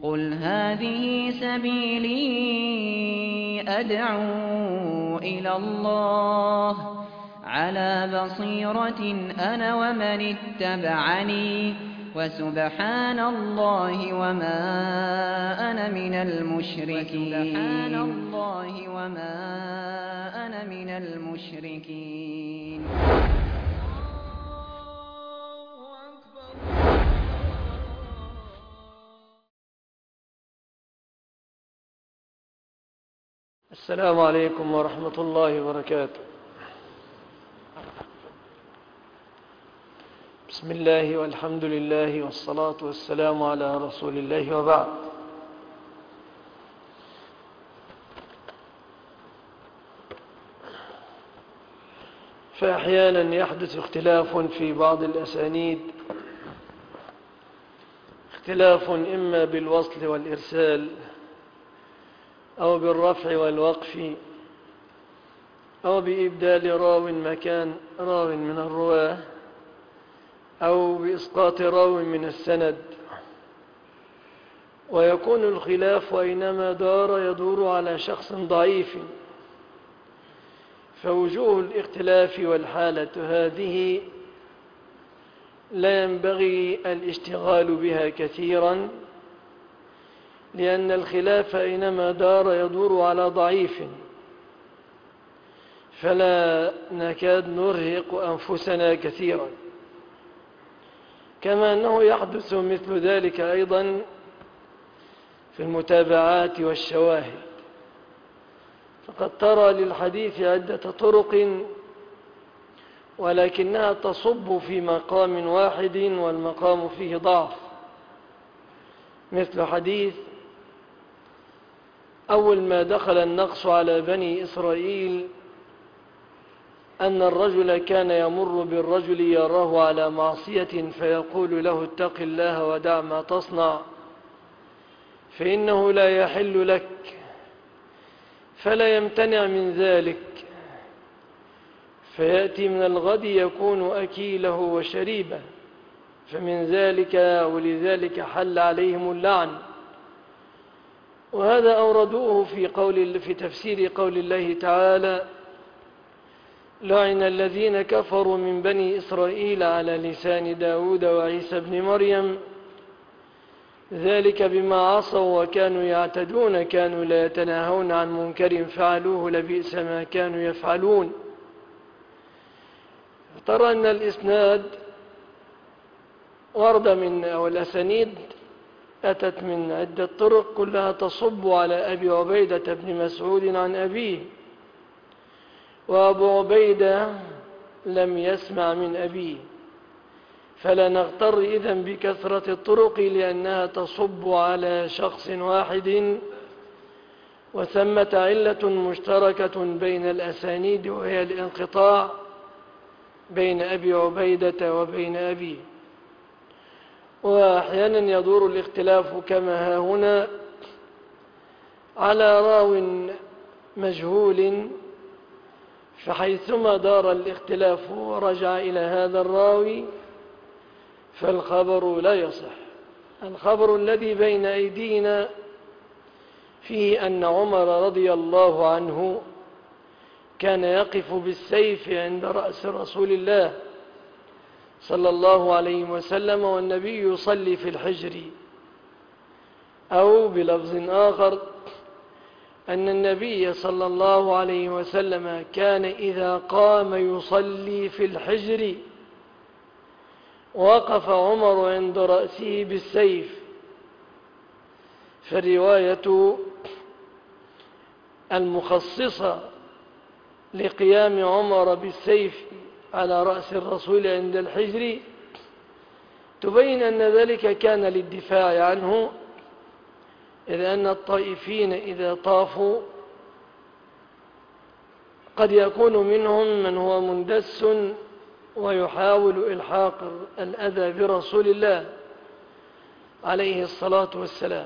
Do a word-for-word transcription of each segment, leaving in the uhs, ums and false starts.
قُلْ هَٰذِهِ سَبِيلِي أَدْعُو إِلَى اللَّهِ ۚ عَلَىٰ بَصِيرَةٍ أَنَا وَمَنِ اتَّبَعَنِي ۖ وَسُبْحَانَ اللَّهِ وَمَا أَنَا مِنَ الْمُشْرِكِينَ. السلام عليكم ورحمة الله وبركاته. بسم الله والحمد لله والصلاة والسلام على رسول الله، وبعد. فأحيانا يحدث اختلاف في بعض الأسانيد، اختلاف إما بالوصل والإرسال أو بالرفع والوقف أو بإبدال راو مكان راو من الرواة أو بإسقاط راو من السند. ويكون الخلاف أينما دار يدور على شخص ضعيف، فوجوه الاختلاف والحالة هذه لا ينبغي الاشتغال بها كثيرا، لأن الخلاف أينما دار يدور على ضعيف، فلا نكاد نرهق أنفسنا كثيرا. كما أنه يحدث مثل ذلك أيضا في المتابعات والشواهد، فقد ترى للحديث عدة طرق ولكنها تصب في مقام واحد والمقام فيه ضعف، مثل حديث أول ما دخل النقص على بني إسرائيل أن الرجل كان يمر بالرجل يراه على معصية فيقول له اتق الله ودع ما تصنع فإنه لا يحل لك، فلا يمتنع من ذلك، فيأتي من الغد يكون أكيله وشريبه، فمن ذلك ولذلك حل عليهم اللعن. وهذا أوردوه في, قول في تفسير قول الله تعالى لعن الذين كفروا من بني إسرائيل على لسان داود وعيسى بن مريم ذلك بما عصوا وكانوا يعتدون كانوا لا يتناهون عن منكر فعلوه لبئس ما كانوا يفعلون. ترى أن الإسناد ورد من أو الأسانيد أتت من عدة طرق كلها تصب على أبي عبيدة بن مسعود عن أبيه، وأبو عبيدة لم يسمع من أبيه، فلا نغتر إذن بكثرة الطرق لأنها تصب على شخص واحد، وثمة علة مشتركة بين الأسانيد وهي الانقطاع بين أبي عبيدة وبين أبيه. وأحيانا يدور الاختلاف كما ها هنا على راو مجهول، فحيثما دار الاختلاف ورجع إلى هذا الراوي فالخبر لا يصح. الخبر الذي بين أيدينا فيه أن عمر رضي الله عنه كان يقف بالسيف عند رأس رسول الله صلى الله عليه وسلم والنبي يصلي في الحجر، أو بلفظ آخر أن النبي صلى الله عليه وسلم كان إذا قام يصلي في الحجر وقف عمر عند رأسه بالسيف. فالرواية المخصصة لقيام عمر بالسيف على رأس الرسول عند الحجر تبين أن ذلك كان للدفاع عنه، إذ أن الطائفين إذا طافوا قد يكون منهم من هو مندس ويحاول إلحاق الأذى برسول الله عليه الصلاة والسلام.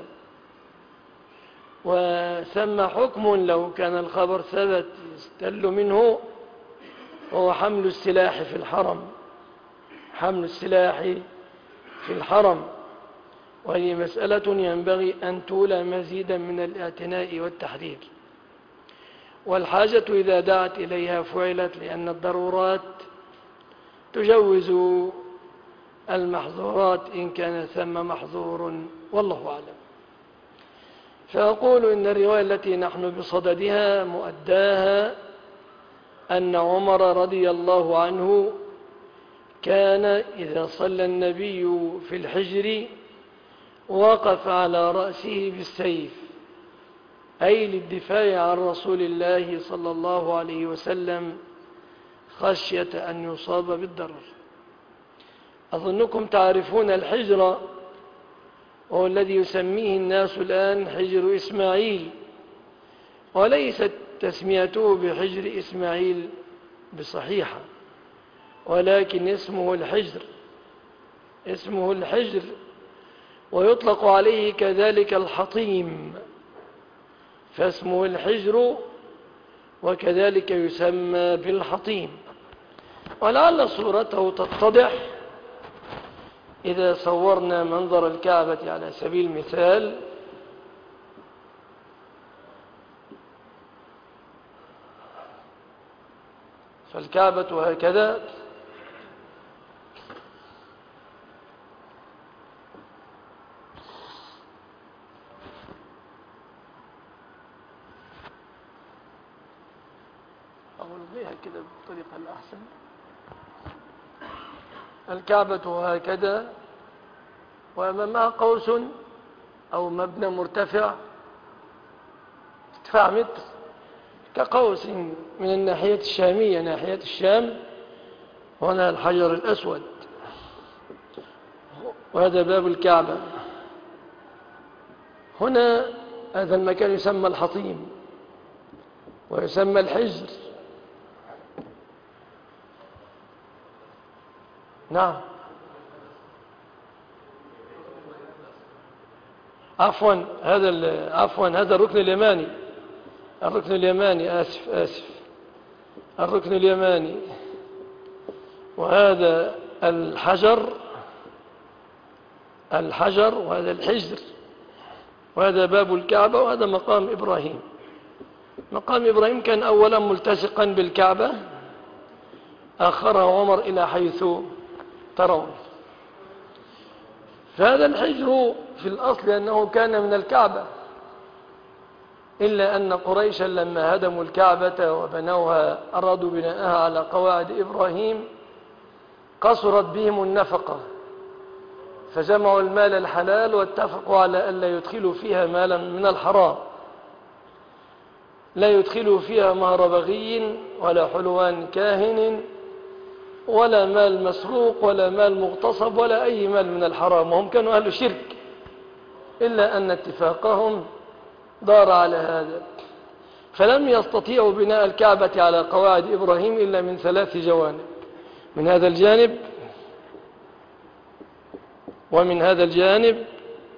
وثم حكم لو كان الخبر ثبت يستل منه، وهو حمل السلاح في الحرم، حمل السلاح في الحرم. وهي مسألة ينبغي أن تولى مزيدا من الاعتناء والتحرير، والحاجة إذا دعت إليها فعلت، لأن الضرورات تجوز المحظورات إن كان ثم محظور، والله أعلم. فأقول إن الرواية التي نحن بصددها مؤداها أن عمر رضي الله عنه كان إذا صلى النبي في الحجر وقف على رأسه بالسيف، أي للدفاع عن رسول الله صلى الله عليه وسلم خشية أن يصاب بالضرر. أظنكم تعرفون الحجر، وهو الذي يسميه الناس الآن حجر إسماعيل، وليست تسميته بحجر إسماعيل بصحيحة، ولكن اسمه الحجر، اسمه الحجر، ويطلق عليه كذلك الحطيم، فاسمه الحجر وكذلك يسمى بالحطيم. ولعل صورته تتضح إذا صورنا منظر الكعبة على سبيل المثال. فالكعبة هكذا، أقول بها كده بالطريقة الأحسن. الكعبة هكذا، وأمامها قوس أو مبنى مرتفع ارتفاع متر كقوس من الناحية الشامية، ناحية الشام، هنا الحجر الأسود، وهذا باب الكعبة. هنا هذا المكان يسمى الحطيم ويسمى الحجر. نعم، عفوا هذا عفوا هذا الركن اليماني، الركن اليماني، آسف آسف الركن اليماني. وهذا الحجر الحجر وهذا الحجر، وهذا باب الكعبة، وهذا مقام إبراهيم. مقام إبراهيم كان أولا ملتصقا بالكعبة، آخره عمر إلى حيث ترون. فهذا الحجر في الأصل أنه كان من الكعبة، إلا أن قريشا لما هدموا الكعبة وبنوها أرادوا بناءها على قواعد إبراهيم قصرت بهم النفقة، فجمعوا المال الحلال واتفقوا على أن لا يدخلوا فيها مالا من الحرام، لا يدخلوا فيها مهر بغي ولا حلوان كاهن ولا مال مسروق ولا مال مغتصب ولا أي مال من الحرام، وهم كانوا أهل شرك، إلا أن اتفاقهم دار على هذا. فلم يستطيعوا بناء الكعبة على قواعد إبراهيم إلا من ثلاث جوانب، من هذا الجانب ومن هذا الجانب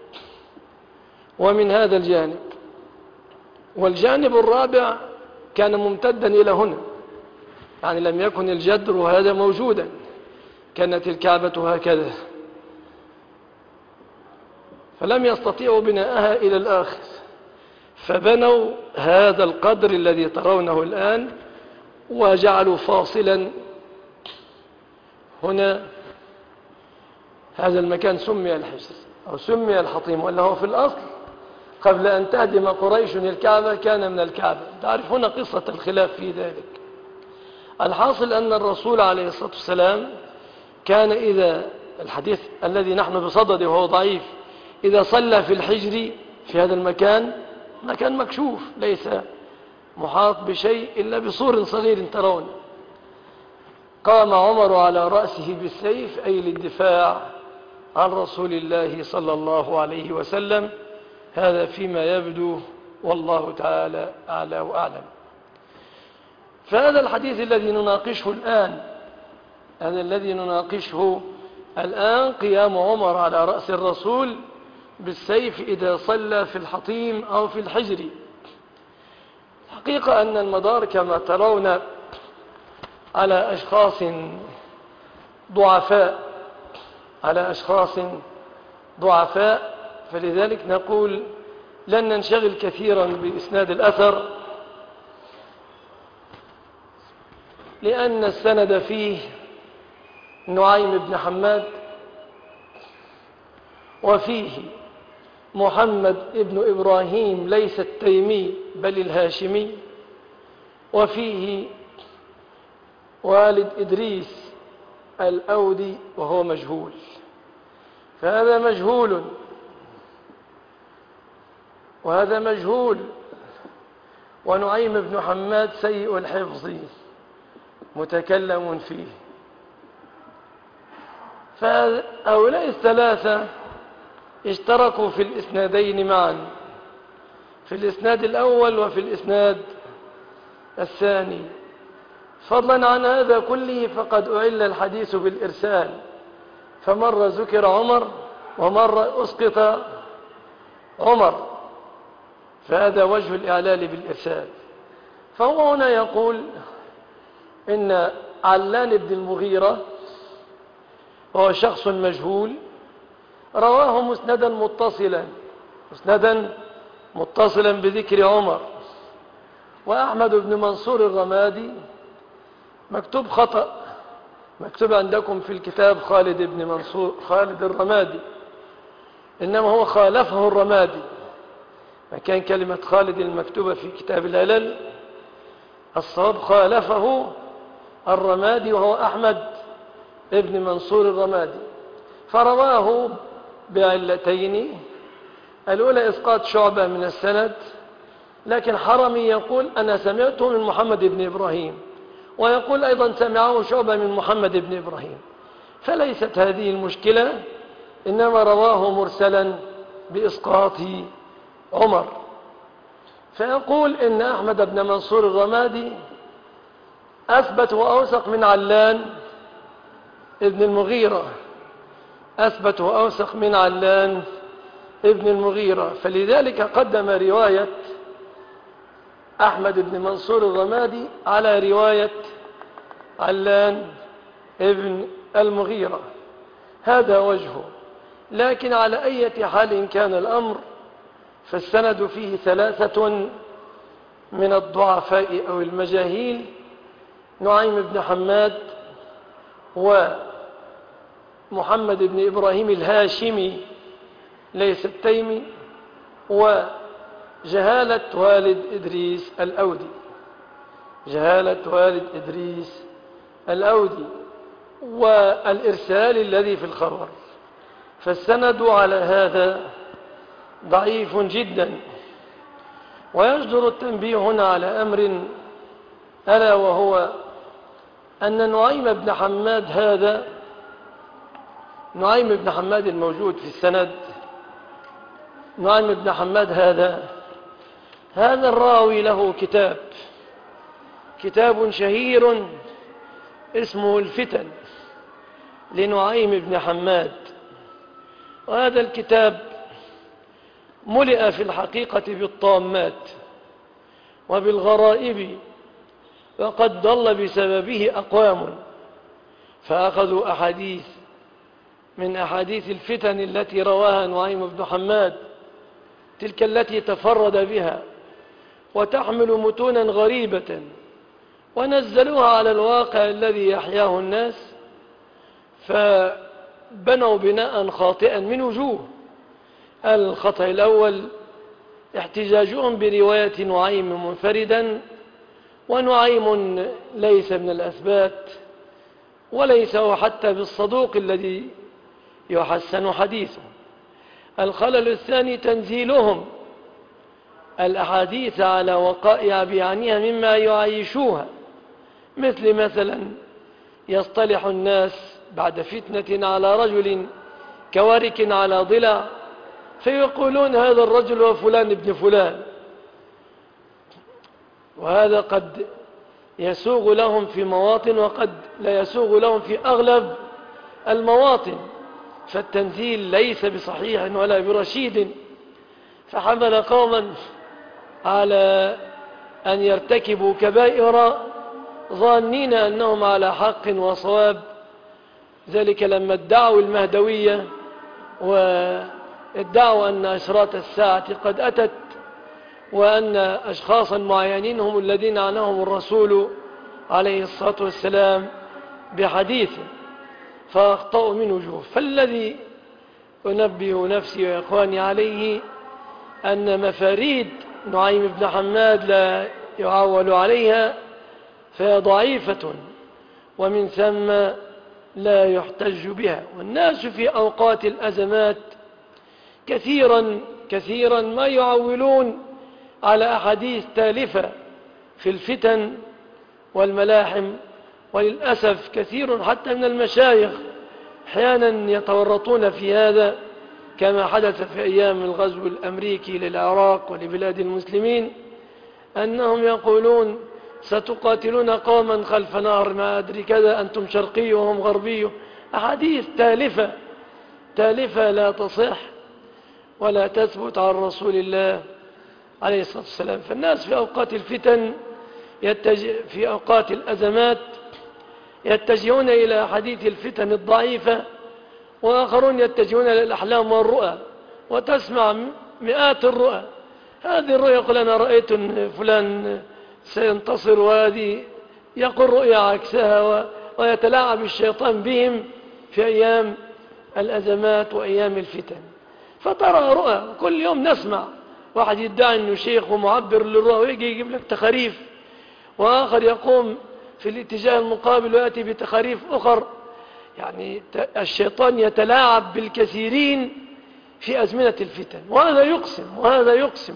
ومن هذا الجانب، والجانب الرابع كان ممتدا إلى هنا، يعني لم يكن الجدر هذا موجودا، كانت الكعبة هكذا، فلم يستطيعوا بناءها إلى الآخر، فبنوا هذا القدر الذي ترونه الآن وجعلوا فاصلا هنا. هذا المكان سمي الحجر أو سمي الحطيم، ولا هو في الأصل قبل أن تهدم قريش الكعبة كان من الكعبة. تعرفون قصة الخلاف في ذلك. الحاصل أن الرسول عليه الصلاة والسلام كان إذا، الحديث الذي نحن بصدده وهو ضعيف، إذا صلى في الحجر في هذا المكان، مكان مكشوف ليس محاط بشيء إلا بسور صغير ترون، قام عمر على رأسه بالسيف، أي للدفاع عن رسول الله صلى الله عليه وسلم. هذا فيما يبدو، والله تعالى أعلى وأعلم. فهذا الحديث الذي نناقشه الآن هذا الذي نناقشه الآن قيام عمر على رأس الرسول بالسيف إذا صلى في الحطيم أو في الحجر. الحقيقة أن المدار كما ترون على أشخاص ضعفاء على أشخاص ضعفاء فلذلك نقول لن ننشغل كثيرا بإسناد الأثر، لأن السند فيه نعيم بن حماد، وفيه محمد بن إبراهيم ليس التيمي بل الهاشمي، وفيه والد إدريس الأودي وهو مجهول، فهذا مجهول وهذا مجهول. ونعيم بن حماد سيء الحفظ متكلم فيه. فهؤلاء الثلاثة اشتركوا في الإسنادين معا، في الإسناد الأول وفي الإسناد الثاني. فضلا عن هذا كله فقد أعل الحديث بالإرسال، فمرة ذكر عمر ومرة أسقط عمر، فهذا وجه الإعلال بالإرسال. فهو هنا يقول إن علان بن المغيرة هو شخص مجهول، رواه مسندا متصلا مسندا متصلا بذكر عمر. وأحمد بن منصور الرمادي مكتوب خطأ، مكتوب عندكم في الكتاب خالد بن منصور خالد الرمادي، إنما هو خالفه الرمادي، مكان كلمة خالد المكتوبة في كتاب العلل الصواب خالفه الرمادي، وهو أحمد ابن منصور الرمادي. فرواه بعلتين، الأولى إسقاط شعبة من السند، لكن حرمي يقول أنا سمعته من محمد بن إبراهيم، ويقول أيضا سمعه شعبة من محمد بن إبراهيم، فليست هذه المشكلة، إنما رواه مرسلا بإسقاط عمر. فيقول إن أحمد بن منصور الرمادي أثبت وأوثق من علان ابن المغيرة، أثبت وأوثق من علان ابن المغيرة، فلذلك قدم رواية أحمد بن منصور الرمادي على رواية علان ابن المغيرة. هذا وجهه. لكن على أي حال كان الأمر، فالسند فيه ثلاثة من الضعفاء أو المجاهيل: نعيم بن حماد، ومحمد بن إبراهيم الهاشمي ليس التيمي، وجهالة والد إدريس الأودي جهالة والد إدريس الأودي والإرسال الذي في الخبر. فالسند على هذا ضعيف جدا. ويجدر التنبيه هنا على أمر، ألا وهو أن نعيم بن حماد هذا نعيم بن حماد الموجود في السند، نعيم بن حماد هذا هذا الراوي له كتاب كتاب شهير اسمه الفتن لنعيم بن حماد. وهذا الكتاب ملئ في الحقيقة بالطامات وبالغرائب، وقد ضل بسببه أقوام، فأخذوا أحاديث من أحاديث الفتن التي رواها نعيم بن حماد، تلك التي تفرد بها، وتحمل متونا غريبة، ونزلوها على الواقع الذي يحياه الناس، فبنوا بناء خاطئا من وجوه. الخطأ الأول احتجاجهم برواية نعيم منفردا، ونعيم ليس من الأثبات، وليس هو حتى بالصدوق الذي يحسن حديثه. الخلل الثاني تنزيلهم الأحاديث على وقائع بيعنيها مما يعيشوها، مثل مثلا يصطلح الناس بعد فتنة على رجل كوارك على ضلع، فيقولون هذا الرجل هو فلان ابن فلان، وهذا قد يسوغ لهم في مواطن وقد لا يسوغ لهم في أغلب المواطن. فالتنزيل ليس بصحيح ولا برشيد، فحمل قوما على أن يرتكبوا كبائر ظانين أنهم على حق وصواب، ذلك لما ادعوا المهدوية ادعوا أن أشراط الساعة قد أتت، وأن أشخاصا معينين هم الذين عناهم الرسول عليه الصلاة والسلام بحديثه، فأخطأوا من وجوه. فالذي أنبه نفسي وإخواني عليه أن مفاريد نعيم بن حماد لا يعول عليها، فهي ضعيفة، ومن ثم لا يحتج بها. والناس في أوقات الأزمات كثيرا كثيرا ما يعولون على أحاديث تالفة في الفتن والملاحم، وللأسف كثير حتى من المشايخ أحيانا يتورطون في هذا، كما حدث في أيام الغزو الأمريكي للعراق ولبلاد المسلمين، أنهم يقولون ستقاتلون قوما خلف نهر ما أدري كذا، أنتم شرقي وهم غربي. أحاديث تالفة تالفة لا تصح ولا تثبت عن رسول الله عليه الصلاة والسلام. فالناس في أوقات الفتن يتجه في أوقات الأزمات يتجهون إلى حديث الفتن الضعيفة، وآخرون يتجهون إلى الأحلام والرؤى، وتسمع مئات الرؤى. هذه الرؤيا يقول أنا رأيت فلان سينتصر، وهذه يقول رؤيا عكسها، ويتلاعب الشيطان بهم في أيام الأزمات وأيام الفتن. فترى رؤى كل يوم، نسمع واحد يدعي أنه شيخ ومعبر للرؤى ويجي يجيب لك تخاريف، وآخر يقوم في الاتجاه المقابل ويأتي بتخاريف أخر. يعني الشيطان يتلاعب بالكثيرين في أزمنة الفتن، وهذا يقسم وهذا يقسم،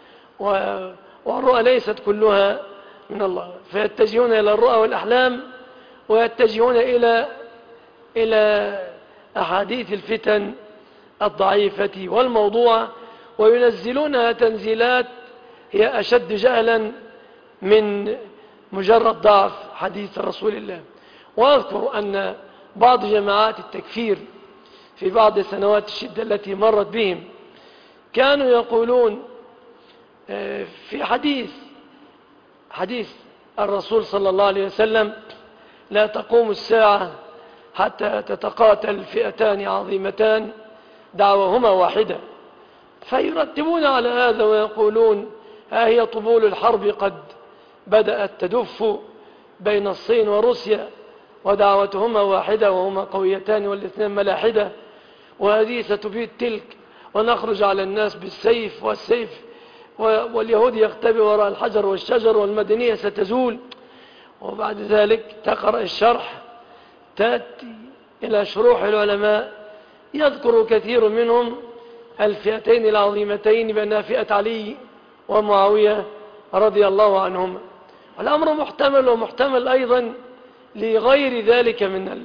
والرؤى ليست كلها من الله. فيتجهون إلى الرؤى والأحلام، ويتجهون إلى إلى أحاديث الفتن الضعيفة والموضوعة، وينزلونها تنزيلات هي أشد جهلا من مجرد ضعف حديث رسول الله. وأذكر أن بعض جماعات التكفير في بعض سنوات الشدة التي مرت بهم كانوا يقولون في حديث حديث الرسول صلى الله عليه وسلم لا تقوم الساعة حتى تتقاتل فئتان عظيمتان دعوهما واحدة، فيرتبون على هذا ويقولون ها هي طبول الحرب قد بدأت تدف بين الصين وروسيا، ودعوتهما واحدة وهما قويتان والاثنين ملاحدة، وهذه ستبيد تلك، ونخرج على الناس بالسيف، والسيف واليهود يختبئ وراء الحجر والشجر، والمدنية ستزول. وبعد ذلك تقرأ الشرح، تأتي إلى شروح العلماء، يذكر كثير منهم الفئتين العظيمتين بأنها فئة علي ومعاوية رضي الله عنهم. والأمر محتمل، ومحتمل أيضا لغير ذلك من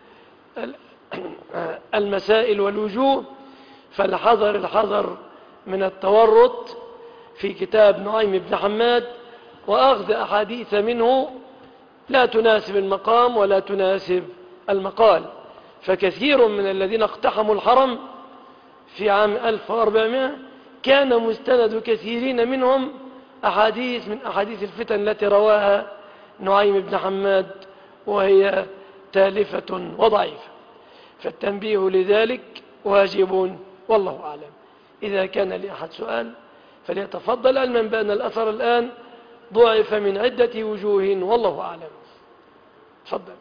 المسائل والوجوه. فالحذر الحذر من التورط في كتاب نعيم بن حماد، وأخذ أحاديث منه لا تناسب المقام ولا تناسب المقال. فكثير من الذين اقتحموا الحرم في عام ألف وأربعمائة كان مستند كثيرين منهم أحاديث من أحاديث الفتن التي رواها نعيم بن حماد، وهي تالفة وضعيفة. فالتنبيه لذلك واجب، والله أعلم. إذا كان لأحد سؤال فليتفضل، علما بأن الأثر الآن ضعف من عدة وجوه، والله أعلم. تفضل.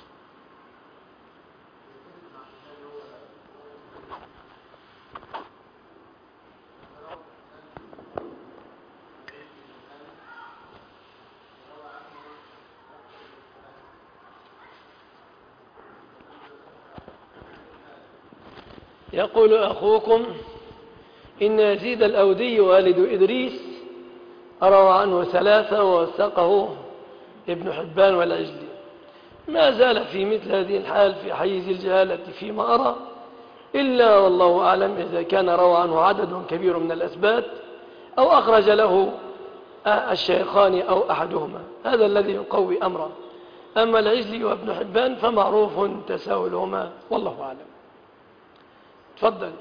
يقول أخوكم إن يزيد الأودي والد إدريس روى عنه ثلاثة ووثقه ابن حبان والعجلي. ما زال في مثل هذه الحال في حيز الجهالة فيما أرى، إلا والله أعلم إذا كان روى عنه عدد كبير من الأثبات، أو أخرج له الشيخان أو أحدهما، هذا الذي يقوي أمره. أما العجلي وابن حبان فمعروف تساهلهما، والله أعلم. تفضل.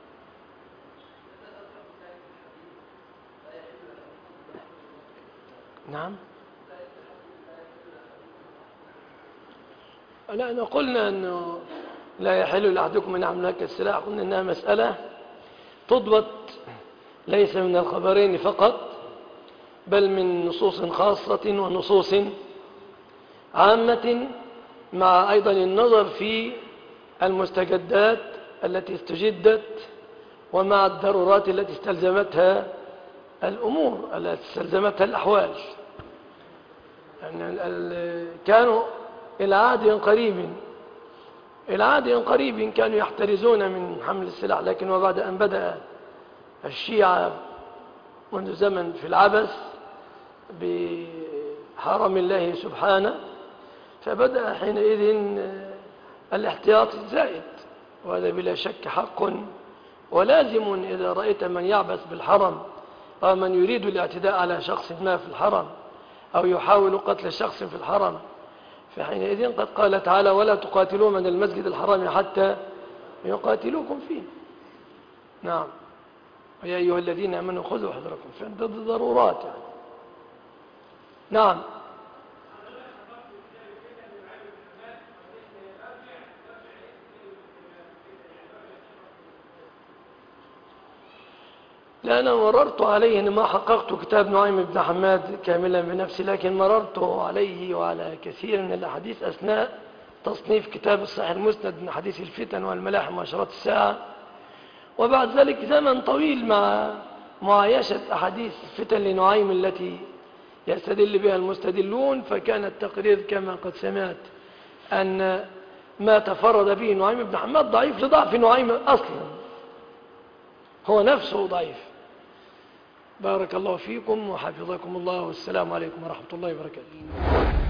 نعم. لا، قلنا أنه لا يحل لأحدكم أن يعمل هناك السلاح، قلنا أنها مسألة تضبط ليس من الخبرين فقط، بل من نصوص خاصة ونصوص عامة، مع أيضا النظر في المستجدات التي استجدت ومع الضرورات التي استلزمتها الأمور التي استلزمتها الأحوال. يعني كانوا إلى عهد قريب إلى عهد قريب كانوا يحترزون من حمل السلاح، لكن وبعد أن بدأ الشيعة منذ زمن في العبث بحرم الله سبحانه، فبدأ حينئذ الاحتياط الزائد، وهذا بلا شك حق ولازم. إذا رأيت من يعبث بالحرم أو من يريد الاعتداء على شخص ما في الحرم أو يحاول قتل شخص في الحرم، فحينئذ قد قال تعالى: ولا تقاتلوا من المسجد الحرام حتى يقاتلوكم فيه. نعم. يا أيها الذين آمنوا خذوا حذركم، فهذه ضرورات يعني. نعم. لا، أنا مررت عليه، أنا ما حققت كتاب نعيم بن حماد كاملا بنفسي، لكن مررت عليه وعلى كثير من الأحاديث أثناء تصنيف كتاب الصحيح المسند من حديث الفتن والملاحم وأشراط الساعة، وبعد ذلك زمن طويل مع معايشة أحاديث الفتن لنعيم التي يستدل بها المستدلون. فكان التقرير كما قد سمعت أن ما تفرد به نعيم بن حماد ضعيف لضعف نعيم أصلا، هو نفسه ضعيف. بارك الله فيكم وحفظكم الله، والسلام عليكم ورحمة الله وبركاته.